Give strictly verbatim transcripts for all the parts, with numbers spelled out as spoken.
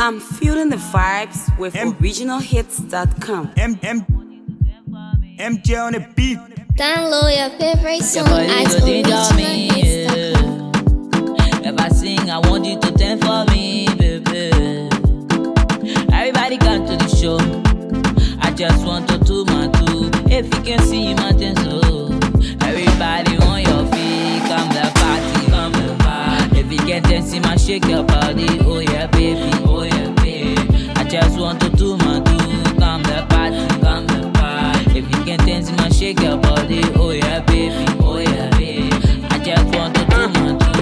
I'm feeling the vibes with M- original hits dot com. M M M J on the beat. Download your favorite song body at go danger me, original hits dot com. yeah. If I sing, I want you to tend for me, baby. Everybody come to the show. I just want to do my two. If you can see my thing, so everybody on your feet, come the party, come the party. If you can dance, see my shake your body, oh yeah, baby, oh yeah, baby. I just want to do my two, come the party, come the party. If you can dance, see my shake your body, oh yeah, baby, oh yeah, baby. I just want to do my two.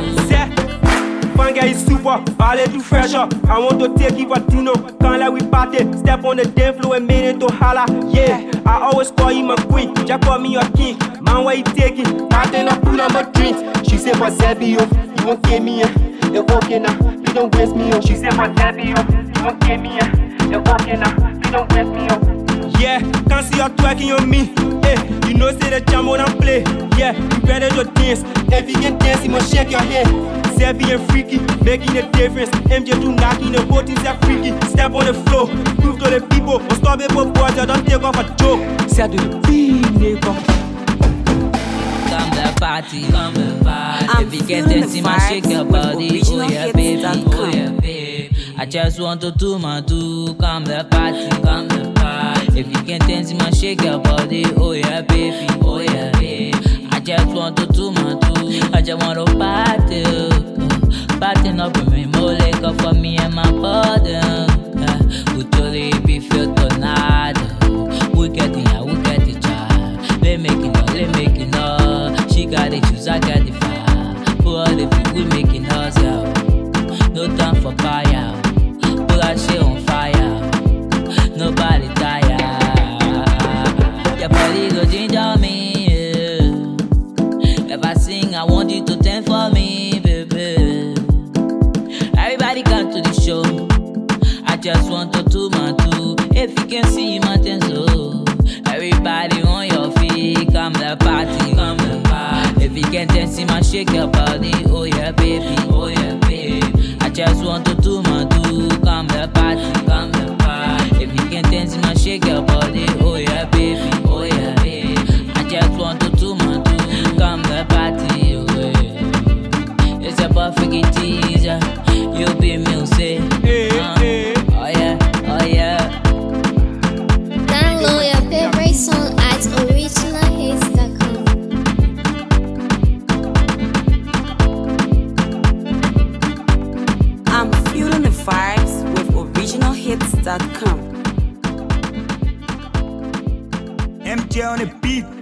Fun guy is super, all it do fresher. I want to take you for Tino. Can't let we party. Step on the dance floor and made it to holla. Yeah, I always call you my queen. Just call me your king. Man, where you taking? Party up, pull on my drinks. She said, for Zebio, you won't get me in. You're okay now, you don't waste me up. She said, for Zebio, you won't get me in. You're okay now, you don't waste me up. Yeah, can't see you twerking on me. Hey, you know, say the jam when I play. Yeah, you better just dance. If you can dance, you must shake your head. Savvy and freaky, making a difference. M J do knocking the boat is freaky. Step on the floor, prove to the people. Unstoppable boys, I don't take off a joke. Say do the beat, nigga. Come the party, come the party. I'm If you can feeling dance, the my shake your vibes with body, oh original yeah, hits baby, dot oh com. yeah, baby. I just want to do my do. Come the party, come the party. If you can dance, my shake your body, oh yeah, baby, oh yeah, baby. I just want to do my do. I just want to party, party up with me, more liquor for me and my body. We totally be filled tonight. We get it, yeah, we get it, child. They making up, they making up. She got the shoes, I got the fire. Put all the food, we making us out. No time for fire. Put that shit on fire. Nobody tired. Your body go ginger me, yeah. If I sing, I want you to tend for me, baby. Everybody come to the show. I just want to do my two. If you can see my thing, so everybody on your feet, come the party, come the party. If you can dance, see my shake your body, oh yeah, baby, oh yeah, baby. I just want to do my do, come the party, come the party. If you can dance, see my shake your body, oh yeah, baby, oh yeah, baby. I just want to do my do, come the party, oh yeah. It's a perfect teaser, you be music. Uh, oh yeah, oh yeah. Download your favorite song at original hits dot com. I'm feeling the vibes with original hits dot com. M J on the beat.